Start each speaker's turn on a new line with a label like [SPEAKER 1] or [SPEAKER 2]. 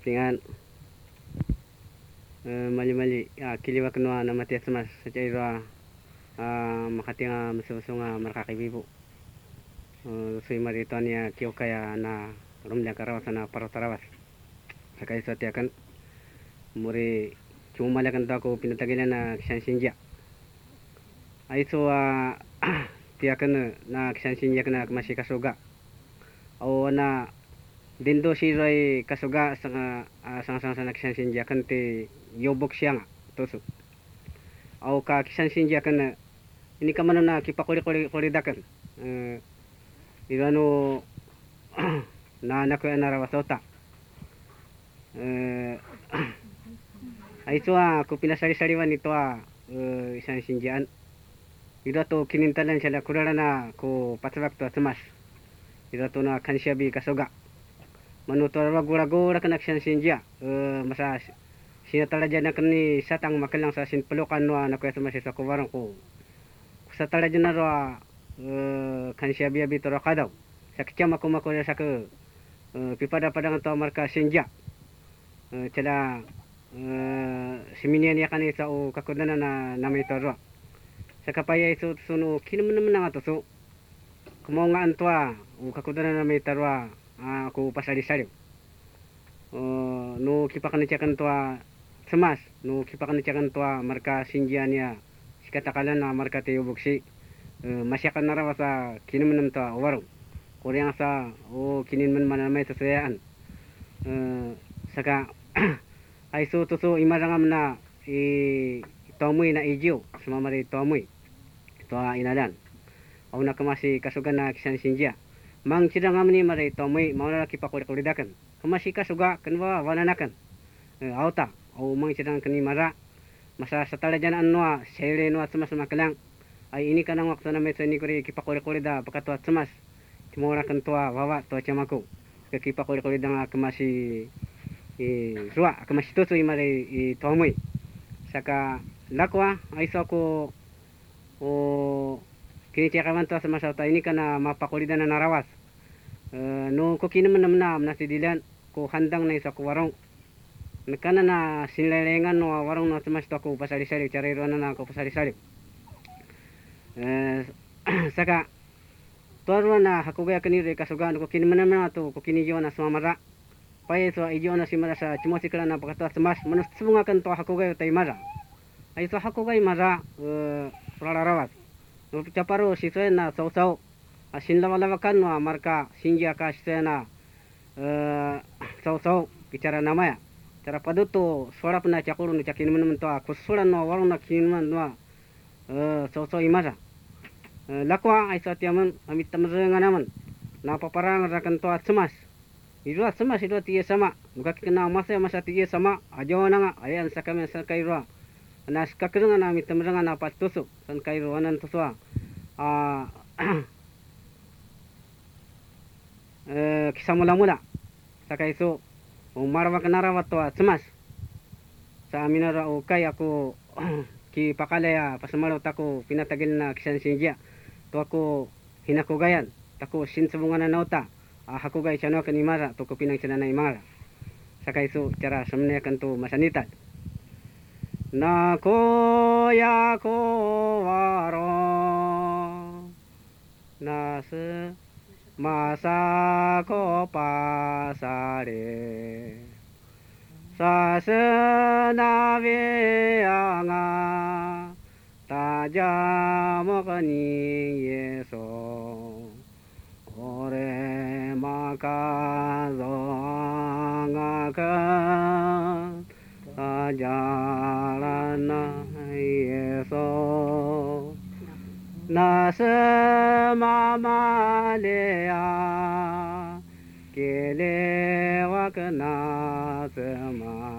[SPEAKER 1] dengan mali-mali kiliwak no na matias mas sa chairwa makati nga masuso nga marakakibibo soy marito niya kiyo kaya na rumля karawas na parotarawas sakay sa tiyakan muri chumalakan to ako pinatagilan na kisansinja ay so tiyakan na kisansinja na masikasuga o na dindo siroy kasuga sa sang kisansinja kan ti yobok siya nga tuso o ka kisansinja kan na ini ka man na kipakuli dakan irano na nakuya narawasota ay ito ako pinasari-sariwan ito isang sinjaan ito to kinintalan sila kurala na ko patrabak to tumas ito to na kansyabi kasuga manuto ragu-ragu ka na isang sinja masa sinatala dyan na kani satang makalang sa sinpulukan no nakuya tumas sa kuwarang ko sa tala dyan na ro kansyabi abito rakadaw sa kityam ako makuya sa ke pipada-padang to marka sinja cila siminian ya kani sa o kakudana na namitoro sa kapaya iso suno kinum na nga to so kumo nga antwa o kakudana na namitoro ako pasali-sali no kipakan tiyakan to semas no kipakan tiyakan to marka sinjian ya sikatakalan na marka tayo buksi masyakan na raw sa kinum to warong kuryang sa o kinin man manamay sa sayaan saka ay so imarangam na tomoy na ijiw sumamari tomoy ito inadan aw nakamasi kasuga na kisan sinja mang cirangam ni mari tomoy mauna kipakulidakan kamasi kasuga kanwa wananakan auta aw mang cirang kani mara masa satala jan anwa sele no atmas makalang ay ini kanang waktu na metso ni kuri kipakulida pakatwa atmas timora kan tua wawa to chamaku kipakulida nga kamasi ruwa kamasi tuso imari tomoy saka lakwa aiso ako kinichakaman to sa masauta ini kana mapakulida na narawas no ko kinaman na nasidilan ko handang na iso ko warong nakana na sinlelengan no warong no tumas to ko pasari-sari charero na ako pasari-sari saka torwa na hakugaya kanire kasugaan ko kinaman na to ko kiniyo na sumamara paya so ijo na si mara sa chimosi kala na pakato mas manus sumunga kan to hakugay tay mara ay so hakugay mara rararawat no chaparo si so na saw asin lawalawakan no marka sinja ka si na saw bicara namanya cara paduto sorap na chakuru no chakin man to kusura no warung na kinman no saw imara lakwa ay so tiaman amit tamrenga naman napaparang rakan to atmas Irwa sama sidwa tiye sama muka kena masa tiye sama ajo na nga ayan sa kami sa kairwa nas kakirunga na mitamranga na patuso san kairwa nan tuswa kisamula sa kaiso umarawa kanarawa to semas sa aminara o kay ako ki pakalaya pasamalo tako pinatagil na kisan sinja to ako hinakugayan tako sinsubungan na nauta hakugay siya no kanimara to ko pinang sila na imara sakay so cara samne kan to masanitan na koya ko waro nas masa ko pasare sa na ve anga taja mo kani yeso ore makazongakan ajalana yeso nasemamalea kelewak nasema